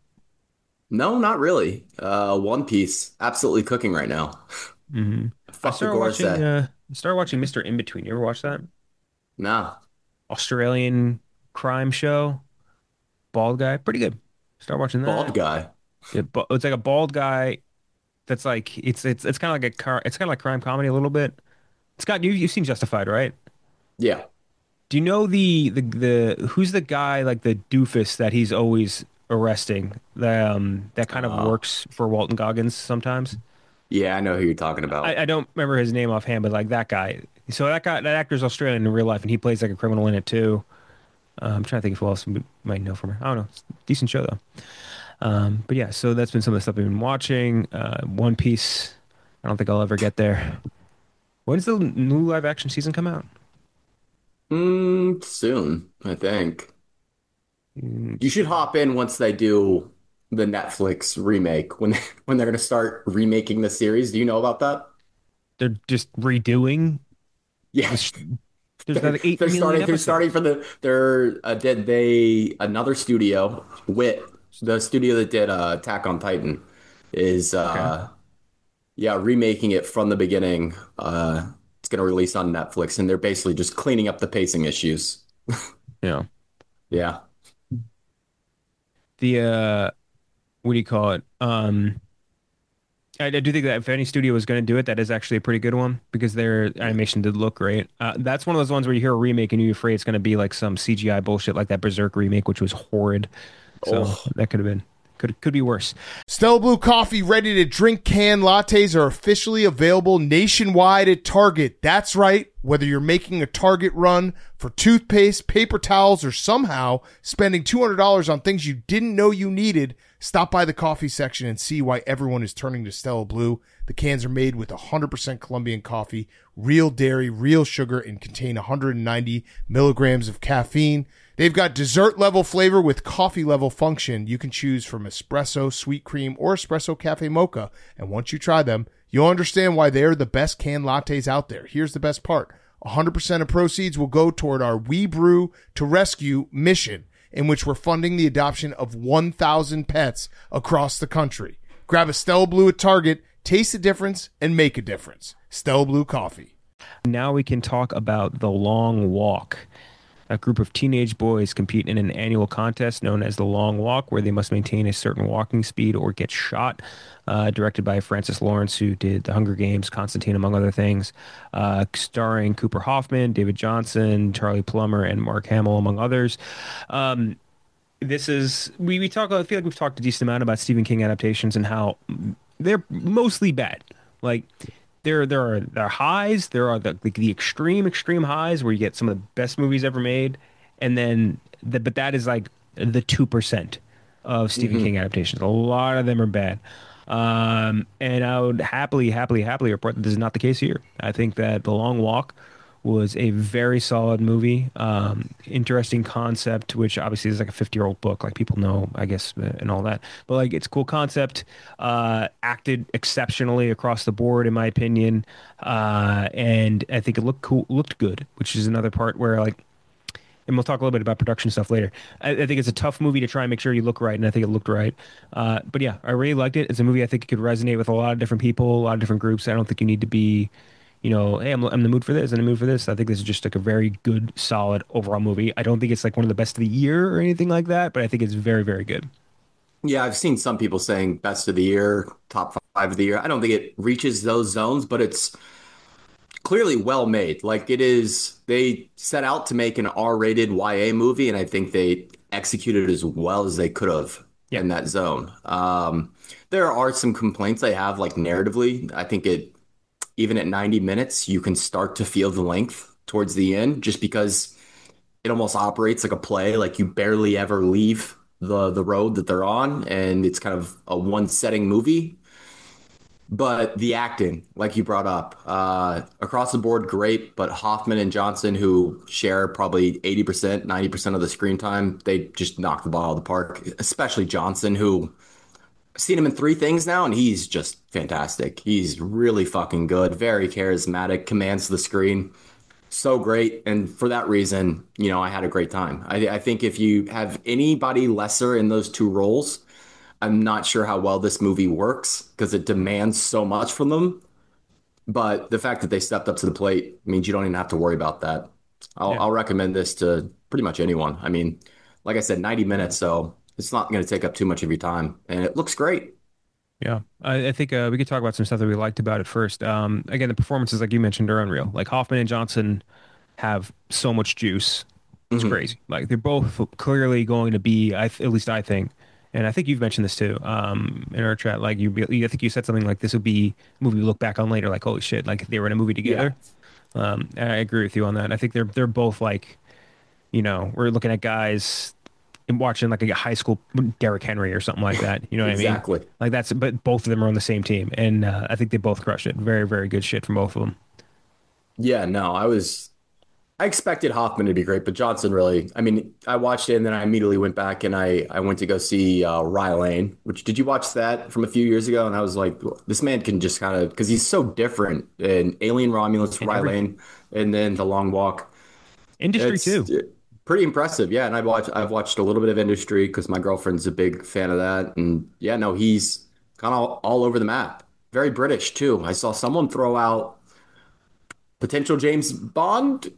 No, not really. Uh, One Piece, absolutely cooking right now. hmm I Fuck the started watching Gorosei. uh started watching Mister In Between. You ever watch that? Nah, Australian crime show. Bald guy, pretty good. Start watching bald that. guy. Yeah, but it's like a bald guy that's like it's it's it's kind of like a car. It's kind of like crime comedy a little bit. It's got you. You've seen Justified, right? Yeah. Do you know the the the who's the guy like the doofus that he's always arresting? The um that kind of Uh, works for Walton Goggins sometimes. yeah, I know who you're talking I, about. I don't remember his name offhand, but like that guy. So that guy, that actor's Australian in real life, and he plays like a criminal in it too. Uh, I'm trying to think of who else we might know from her. I don't know. It's a decent show though. Um, but yeah, so that's been some of the stuff I've been watching. Uh, One Piece. I don't think I'll ever get there. When does the new live action season come out? Mm, soon, I think. Mm, You should hop in once they do the Netflix remake when when they're gonna start remaking the series. Do you know about that? They're just redoing. Yeah. This, there's They're like eight they're million starting they're episodes. starting from the they're uh, did they another studio, Wit, the studio that did uh, Attack on Titan, is Okay. uh yeah, remaking it from the beginning. Uh it's gonna release on Netflix, and they're basically just cleaning up the pacing issues. Yeah. Yeah. The uh, what do you call it? Um, I, I do think that if any studio was going to do it, that is actually a pretty good one because their animation did look great. Uh, that's one of those ones where you hear a remake and you're afraid it's going to be like some C G I bullshit like that Berserk remake, which was horrid. So Oh, that could have been could could be worse. Stella Blue Coffee ready to drink can lattes are officially available nationwide at Target. That's right. Whether you're making a Target run for toothpaste, paper towels, or somehow spending two hundred dollars on things you didn't know you needed, stop by the coffee section and see why everyone is turning to Stella Blue. The cans are made with one hundred percent Colombian coffee, real dairy, real sugar, and contain one hundred ninety milligrams of caffeine. They've got dessert level flavor with coffee level function. You can choose from espresso, sweet cream, or espresso cafe mocha. And once you try them, you'll understand why they're the best canned lattes out there. Here's the best part. one hundred percent of proceeds will go toward our We Brew to Rescue mission, in which we're funding the adoption of one thousand pets across the country. Grab a Stella Blue at Target, taste the difference, and make a difference. Stella Blue Coffee. Now we can talk about The Long Walk. A group of teenage boys compete in an annual contest known as the Long Walk, where they must maintain a certain walking speed or get shot. Uh, directed by Francis Lawrence, who did The Hunger Games, Constantine, among other things. Uh, starring Cooper Hoffman, David Johnson, Charlie Plummer, and Mark Hamill, among others. Um, this is we we talk. I feel like we've talked a decent amount about Stephen King adaptations and how they're mostly bad. Like there there are there are highs, there are the, the the extreme extreme highs where you get some of the best movies ever made, and then the, but that is like the two percent of Stephen hmm King adaptations. A lot of them are bad. Um, and I would happily, happily, happily report that this is not the case here. I think that The Long Walk was a very solid movie. Um, interesting concept, which obviously is like a fifty year old book, like people know, I guess, uh, and all that. But like, it's a cool concept. Uh, acted exceptionally across the board, in my opinion. Uh, and I think it looked cool, looked good, which is another part where like, and we'll talk a little bit about production stuff later. I, I think it's a tough movie to try and make sure you look right, and I think it looked right. Uh, but yeah, I really liked it. It's a movie I think it could resonate with a lot of different people, a lot of different groups. I don't think you need to be, you know, hey, I'm, I'm in the mood for this, I'm in the mood for this. I think this is just like a very good, solid overall movie. I don't think it's like one of the best of the year or anything like that, but I think it's very, very good. Yeah, I've seen some people saying best of the year, top five of the year. I don't think it reaches those zones, but it's clearly well made. Like it is, they set out to make an R-rated Y A movie, and I think they executed as well as they could have Yeah. in that zone. Um, there are some complaints I have, like narratively. I think it, even at ninety minutes, you can start to feel the length towards the end, just because it almost operates like a play. Like you barely ever leave the the road that they're on, and it's kind of a one setting movie. But the acting, like you brought up, uh, across the board, great. But Hoffman and Johnson, who share probably eighty percent, ninety percent of the screen time, they just knock the ball out of the park, especially Johnson, who I've seen him in three things now, and he's just fantastic. He's really fucking good, very charismatic, commands the screen. So great. And for that reason, you know, I had a great time. I, I think if you have anybody lesser in those two roles, I'm not sure how well this movie works because it demands so much from them. But the fact that they stepped up to the plate means you don't even have to worry about that. I'll, Yeah. I'll recommend this to pretty much anyone. I mean, like I said, ninety minutes, so it's not going to take up too much of your time. And it looks great. Yeah, I, I think uh, we could talk about some stuff that we liked about it first. Um, again, the performances, like you mentioned, are unreal. Like Hoffman and Johnson have so much juice. It's Mhm. crazy. Like they're both clearly going to be, I th- at least I think, and I think you've mentioned this too, um, in our chat. Like you, I think you said something like this would be a movie we look back on later, like holy shit, like they were in a movie Yeah. together. Um, and I agree with you on that. I think they're they're both like, you know, we're looking at guys and watching like a high school Derrick Henry or something like that. You know what I mean? Exactly. Like that's, but both of them are on the same team, and uh, I think they both crushed it. Very, very good shit from both of them. Yeah, no, I was I expected Hoffman to be great, but Johnson really. I mean, I watched it and then I immediately went back and I I went to go see uh, Rye Lane. Which did you watch that from a few years ago? And I was like, this man can just kind of because he's so different in Alien Romulus, And Rye every Lane, and then The Long Walk. industry It's too. pretty impressive, yeah. And I've watched I've watched a little bit of Industry because my girlfriend's a big fan of that, and yeah, no, he's kind of all, all over the map. Very British too. I saw someone throw out potential James Bond,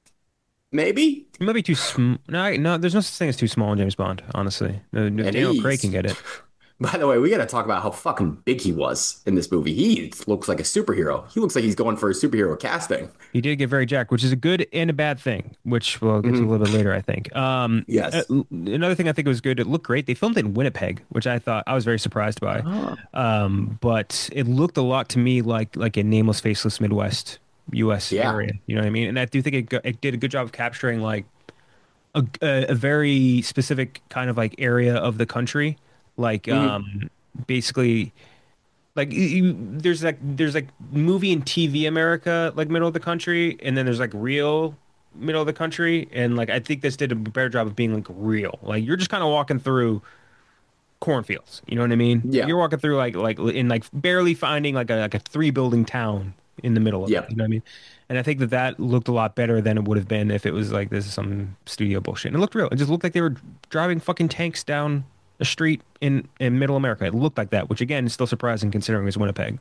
maybe. It might be too sm No, I- no, there's no such thing as too small in James Bond. Honestly, Uh, And Daniel Craig can he's, get it. by the way, we got to talk about how fucking big he was in this movie. He looks like a superhero. He looks like he's going for a superhero casting. He did get very jacked, which is a good and a bad thing, which we'll get to a Mhm. little bit later, I think. Um, uh, Yes. l- another thing I think was good. It looked great. They filmed it in Winnipeg, which I thought I was very surprised by. Oh. Um, but it looked a lot to me like like a nameless, faceless Midwest U S Yeah. area. You know what I mean? And I do think it, go- it did a good job of capturing like a, a, a very specific kind of like area of the country, like Mhm. um, basically like you, you- there's like there's like movie and T V America like middle of the country, and then there's like real middle of the country, and like I think this did a better job of being like real. Like you're just kind of walking through cornfields, you know what I mean? Like Yeah. you're walking through like like in like barely finding like a like a three building town in the middle of it. Yeah. You know what I mean? And I think that that looked a lot better than it would have been if it was like this is some studio bullshit. And it looked real. It just looked like they were driving fucking tanks down a street in in middle America. It looked like that, which again is still surprising considering it's Winnipeg.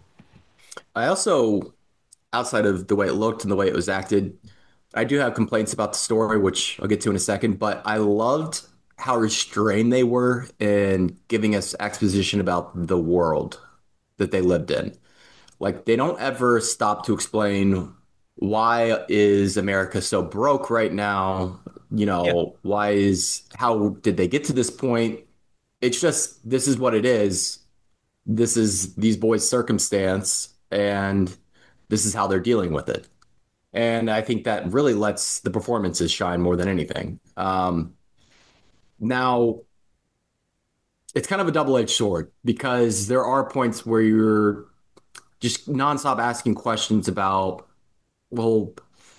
I also, outside of the way it looked and the way it was acted, I do have complaints about the story, which I'll get to in a second, but I loved how restrained they were in giving us exposition about the world that they lived in. Like they don't ever stop to explain why is America so broke right now? You Yeah. know, why is how did they get to this point? It's just this is what it is. This is these boys' circumstance, and this is how they're dealing with it. And I think that really lets the performances shine more than anything. Um, now, it's kind of a double-edged sword because there are points where you're just nonstop asking questions about, well,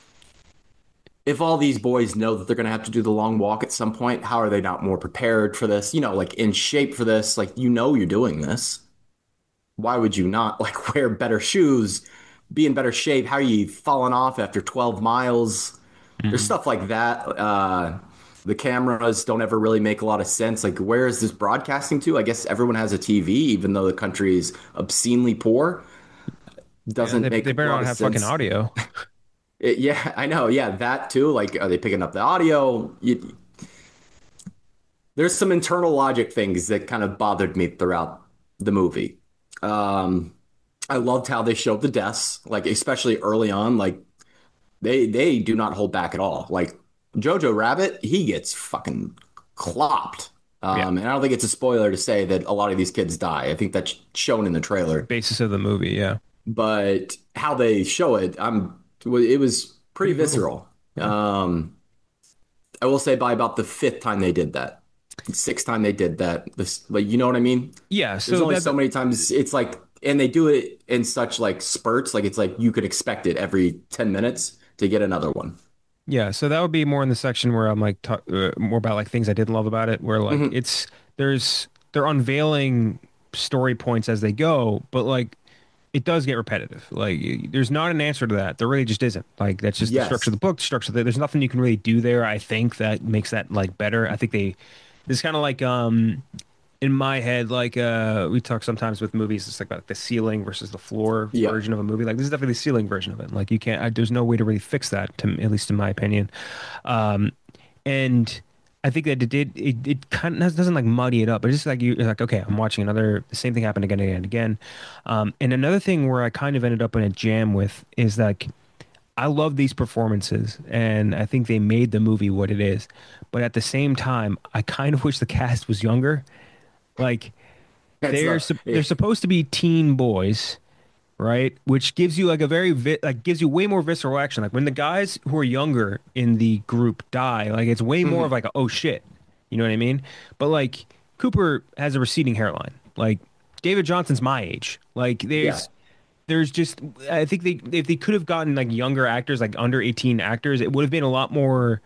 if all these boys know that they're going to have to do the long walk at some point, how are they not more prepared for this? You know, like in shape for this? Like, you know, you're doing this. Why would you not like wear better shoes, be in better shape? How are you falling off after twelve miles? There's Mhm. stuff like that. Uh, the cameras don't ever really make a lot of sense. Like, where is this broadcasting to? I guess everyone has a T V, even though the country is obscenely poor. Yeah, Doesn't they make they a better lot not of have fucking sense. audio. It- yeah, I know. Yeah, that too. Like, are they picking up the audio? You, there's some internal logic things that kind of bothered me throughout the movie. Um, I loved how they showed the deaths, like especially early on. Like they they do not hold back at all. Like Jojo Rabbit, he gets fucking clopped. Yeah. Um, and I don't think it's a spoiler to say that a lot of these kids die. I think that's shown in the trailer. Basis of the movie. Yeah. But how they show it, I'm it was pretty Pretty brutal. visceral. Yeah. Um, I will say by about the fifth time they did that, sixth time they did that, this like you know what I mean? Yeah. There's So only that, so many times it's like, and they do it in such like spurts, like it's like you could expect it every ten minutes to get another one. yeah. So that would be more in the section where I'm like talk, uh, more about like things I didn't love about it, where like Hmm. it's there's they're unveiling story points as they go, but like it does get repetitive. Like y- there's not an answer to that. There really just isn't. Like that's just the structure Yes. of the book, the structure of the, there's nothing you can really do there. I think that makes that like better. I think they this kind of like um in my head, like uh we talk sometimes with movies, it's like about the ceiling versus the floor Yeah. version of a movie. Like this is definitely the ceiling version of it. Like you can't I, there's no way to really fix that, to at least in my opinion. Um and I think that it did it, it kind of doesn't like muddy it up, but it's just like you it's like okay, I'm watching another the same thing happen again and again and again. Um, and another thing where I kind of ended up in a jam with is like I love these performances and I think they made the movie what it is. But at the same time, I kind of wish the cast was younger. Like That's they're the sup- they're supposed to be teen boys, right? Which gives you like a very vi- like gives you way more visceral action. Like when the guys who are younger in the group die, like it's way more of Mhm. like a, oh shit, you know what I mean? But like Cooper has a receding hairline. Like David Johnson's my age. Like Yeah. there's there's just I think they if they could have gotten like younger actors, like under eighteen actors, it would have been a lot more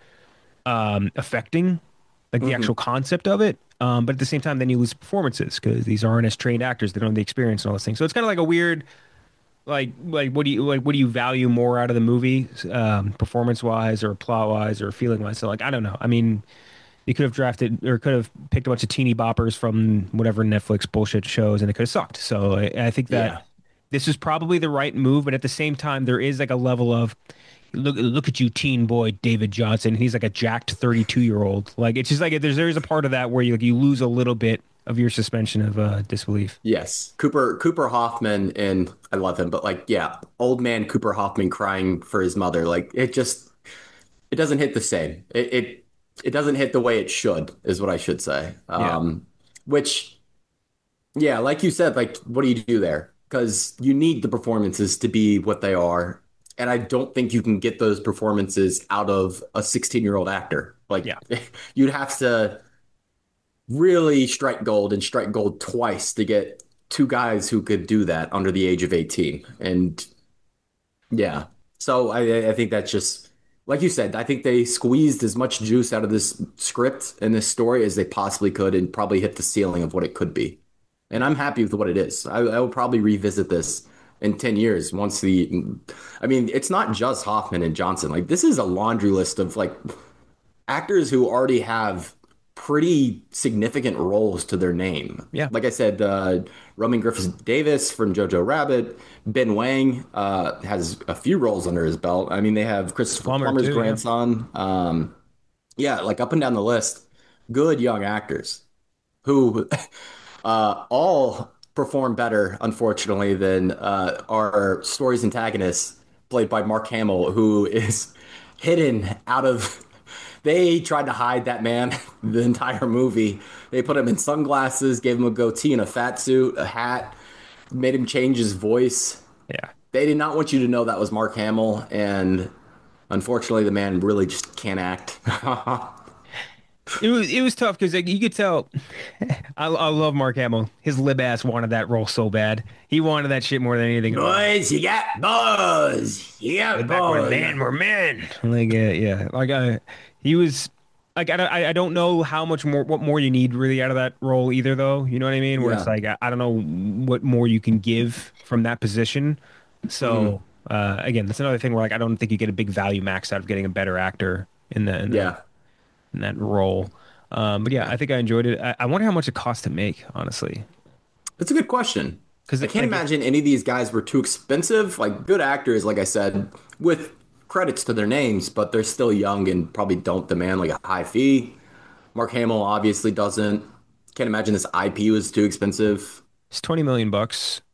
um affecting like the Hmm. actual concept of it. Um, but at the same time, then you lose performances because these aren't as trained actors. They don't have the experience and all those things. So it's kind of like a weird like like what do you like what do you value more out of the movie, um performance wise or plot wise or feeling wise? So like I don't know, I mean you could have drafted or could have picked a bunch of teeny boppers from whatever Netflix bullshit shows and it could have sucked. So I, I think that Yeah. this is probably the right move, but at the same time there is like a level of look look at you teen boy David Johnson, he's like a jacked thirty-two year old. Like it's just like there's there's a part of that where you like you lose a little bit of your suspension of uh disbelief. Yes. Cooper Cooper Hoffman, and I love him, but like yeah, old man Cooper Hoffman crying for his mother, like it just it doesn't hit the same. It it, it doesn't hit the way it should, is what I should say. Yeah. Um, which yeah, like you said, like what do you do there? Because you need the performances to be what they are. And I don't think you can get those performances out of a sixteen year old actor. Like Yeah. you'd have to really strike gold and strike gold twice to get two guys who could do that under the age of eighteen. And yeah, so I, I think that's just like you said. I think they squeezed as much juice out of this script and this story as they possibly could, and probably hit the ceiling of what it could be. And I'm happy with what it is. I, I will probably revisit this in ten years once the. I mean, it's not just Hoffman and Johnson. Like this is a laundry list of like actors who already have pretty significant roles to their name. Yeah. Like I said, uh, Roman Griffiths Davis from Jojo Rabbit, Ben Wang uh, has a few roles under his belt. I mean, they have Christopher Plummer Plummer's too, yeah. grandson. Um, yeah, like up and down the list, good young actors who uh, all perform better, unfortunately, than uh, our story's antagonist, played by Mark Hamill, who is hidden out of. They tried to hide that man the entire movie. They put him in sunglasses, gave him a goatee and a fat suit, a hat, made him change his voice. Yeah. They did not want you to know that was Mark Hamill, and unfortunately, the man really just can't act. It was it was tough because like, you could tell. I, I love Mark Hamill. His lib ass wanted that role so bad. He wanted that shit more than anything. Boys, you got balls. You got Back when balls. man were men. Like uh, yeah, like I, he was. Like I, don't- I I don't know how much more what more you need really out of that role either though. You know what I mean? Where it's Yeah. like I, I don't know what more you can give from that position. So uh, again, that's another thing where like I don't think you get a big value max out of getting a better actor in the in, the, Yeah. in that role. Um, but yeah, I think I enjoyed it. I, I wonder how much it cost to make, honestly. That's a good question. 'Cause I it- can't like, imagine any of these guys were too expensive. Like good actors, like I said, with credits to their names, but they're still young and probably don't demand like a high fee. Mark Hamill obviously doesn't. Can't imagine this I P was too expensive. It's twenty million bucks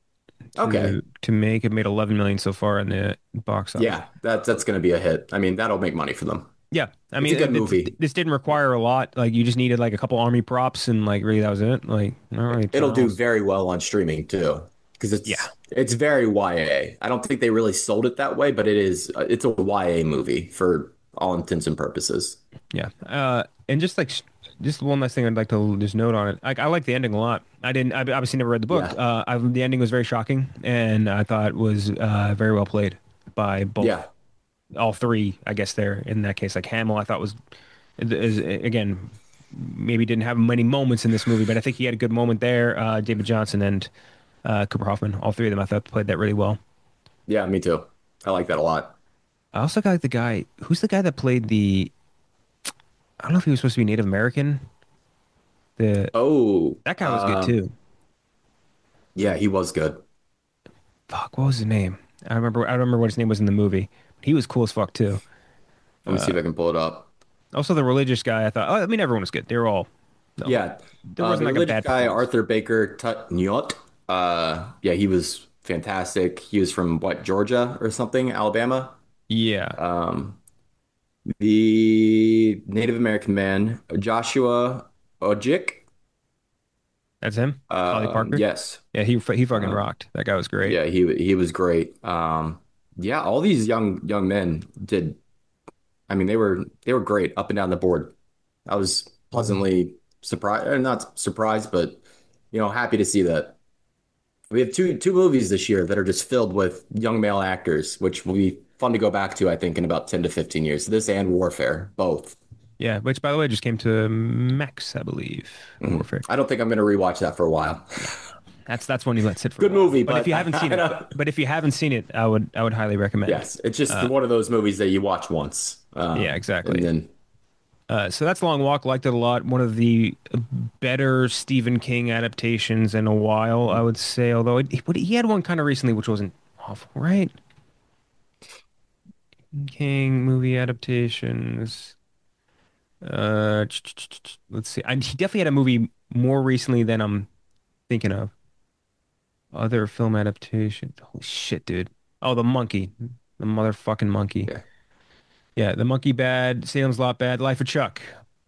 to Okay. to make. It made eleven million so far in the box office. Yeah, that's that's going to be a hit. I mean, that'll make money for them. Yeah, I It's a mean, good it, it- movie. this didn't require a lot. Like you just needed like a couple army props, and like really that was it. Like all right, It'll do Charles. very well on streaming too, because Yeah, it's it's very Y A. I don't think they really sold it that way, but it is. uh, It's a Y A movie for all intents and purposes. yeah. Uh, and just like sh- just one last thing I'd like to just note on it. Like I like the ending a lot. I didn't. I obviously never read the book. Yeah. Uh, I, the ending was very shocking, and I thought was uh very well played by both. Yeah, All three, I guess there in that case. Like Hamill, I thought was is again maybe didn't have many moments in this movie, but I think he had a good moment there. Uh, David Johnson and uh, Cooper Hoffman, all three of them, I thought played that really well. yeah, me too. I like that a lot. I also got the guy who's the guy that played the. I don't know if he was supposed to be Native American. The Oh, that guy was good um, too. yeah, he was good. Fuck, what was his name? I remember. I don't remember what his name was in the movie. He was cool as fuck too. Let me see if I can pull it up. Also, the religious guy. I thought. Oh, I mean, everyone was good. They were all. No, Yeah, there uh, wasn't the like a religious bad guy, performance. Arthur Baker Tutnyot. Uh, yeah, he was fantastic. He was from what, Georgia or something, Alabama. Yeah, Um, the Native American man, Joshua Ojik. that's him. Ollie Um, Parker. yes. Yeah, he he fucking Um, rocked. That guy was great. yeah, he he was great. Um, yeah, all these young young men did. I mean, they were they were great up and down the board. I was pleasantly surprised, or not surprised, but you know, happy to see that. We have two two movies this year that are just filled with young male actors, which will be fun to go back to, I think, in about ten to fifteen years. This and Warfare, both. Yeah, which by the way just came to Max, I believe. Mhm. Warfare. I don't think I'm going to rewatch that for a while. That's that's one you let sit for a Good while. movie, But if but you haven't seen I it, don't- but if you haven't seen it, I would I would highly recommend. Yes, it's just one of those movies that you watch once. Um, Yeah, exactly. And then, Uh, so that's Long Walk. Liked it a lot. One of the better Stephen King adaptations in a while, I would say. Although it, but he had one kind of recently, which wasn't awful, right? King movie adaptations. Uh, let's see. I, he definitely had a movie more recently than I'm thinking of. Other film adaptation. Holy shit, dude. Oh, the monkey. The motherfucking monkey. yeah. Yeah, the monkey bad. Salem's Lot bad. Life of Chuck.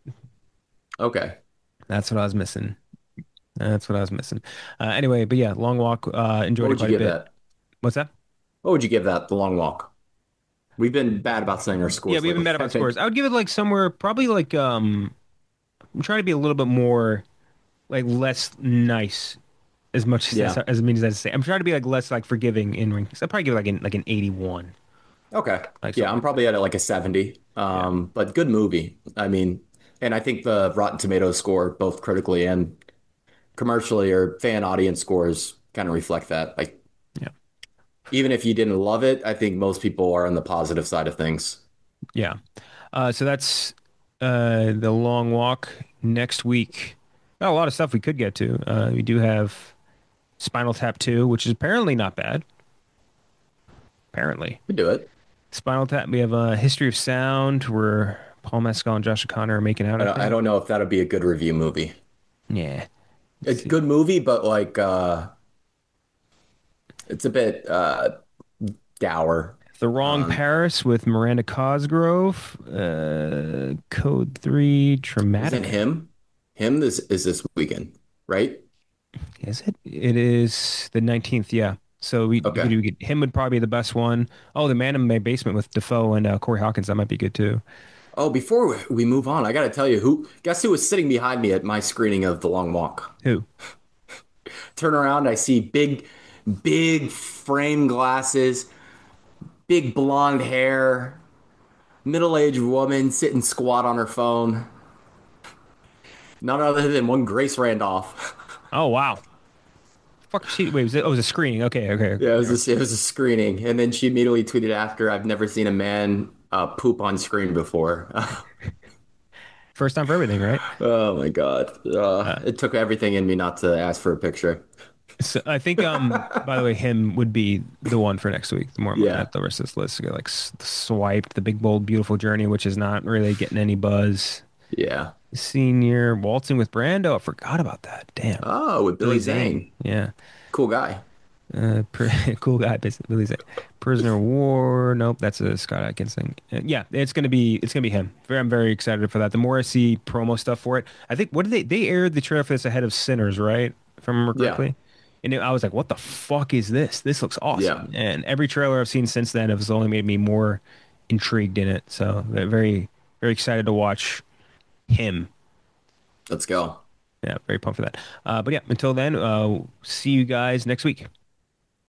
Okay. That's what I was missing. That's what I was missing. Uh, anyway, but yeah, Long Walk. Uh, enjoyed What it would you quite a give bit. that? What's that? What would you give that? The Long Walk. We've been bad about saying our scores. Yeah, we haven't lately, met I about think. scores. I would give it like somewhere probably like um. I'm trying to be a little bit more like less nice as much as Yeah. as means as I say. I'm trying to be like less like forgiving in rankings. I'd probably give it like an like an eighty-one. Okay. Like Yeah, something I'm like probably at like a seventy. Um, but good movie. I mean, and I think the Rotten Tomatoes score, both critically and commercially, or fan audience scores, kind of reflect that. Like, Yeah. even if you didn't love it, I think most people are on the positive side of things. Yeah. Uh, so that's uh, the Long Walk next week. Got a lot of stuff we could get to. Uh, we do have Spinal Tap two, which is apparently not bad. Apparently. We do it. Spinal Tap, we have a History of Sound where Paul Mescal and Josh O'Connor are making out. I I don't, I think. don't know if that'll be a good review movie. Yeah. It's a good movie, but like, uh, it's a bit uh, dour. The Wrong Um, Paris with Miranda Cosgrove. Uh, Code three, Isn't Traumatic. him? Him this is this weekend, right? Is it? It is the nineteenth, yeah. So we, Okay. we get him would probably be the best one. Oh, The Man in My Basement with Defoe and uh, Corey Hawkins. That might be good too. Oh, before we we move on, I got to tell you who. Guess who was sitting behind me at my screening of The Long Walk? Who? Turn around, I see big, big frame glasses, big blonde hair, middle-aged woman sitting squat on her phone. None other than one Grace Randolph. Oh, wow. Fuck, she, wait, was it? Oh, it was a screening. Okay, okay. Yeah, it was a, it was a screening, and then she immediately tweeted after, "I've never seen a man uh, poop on screen before." First time for everything, right? Oh my God. Uh, it took everything in me not to ask for a picture. So I think, um, by the way, him would be the one for next week. The more I'm looking Yeah. at the rest of this list, you got, like S- Swiped, The Big Bold Beautiful Journey, which is not really getting any buzz. Yeah. Senior, Waltzing with Brando. I forgot about that. Damn. Oh, with Billy Zane. Yeah. Cool guy. Uh, per, cool guy, basically. Say, Prisoner of War. Nope, that's a Scott Adkins thing. Uh, yeah, it's gonna be it's gonna be him. Very, I'm very excited for that. The more I see promo stuff for it, I think what did they they aired the trailer for this ahead of Sinners, right? If I remember Yeah. correctly. And it, I was like, what the fuck is this? This looks Yeah. awesome. And every trailer I've seen since then has only made me more intrigued in it. So very very excited to watch him. Let's go. Yeah, very pumped for that. Uh, but yeah, until then, uh, see you guys next week.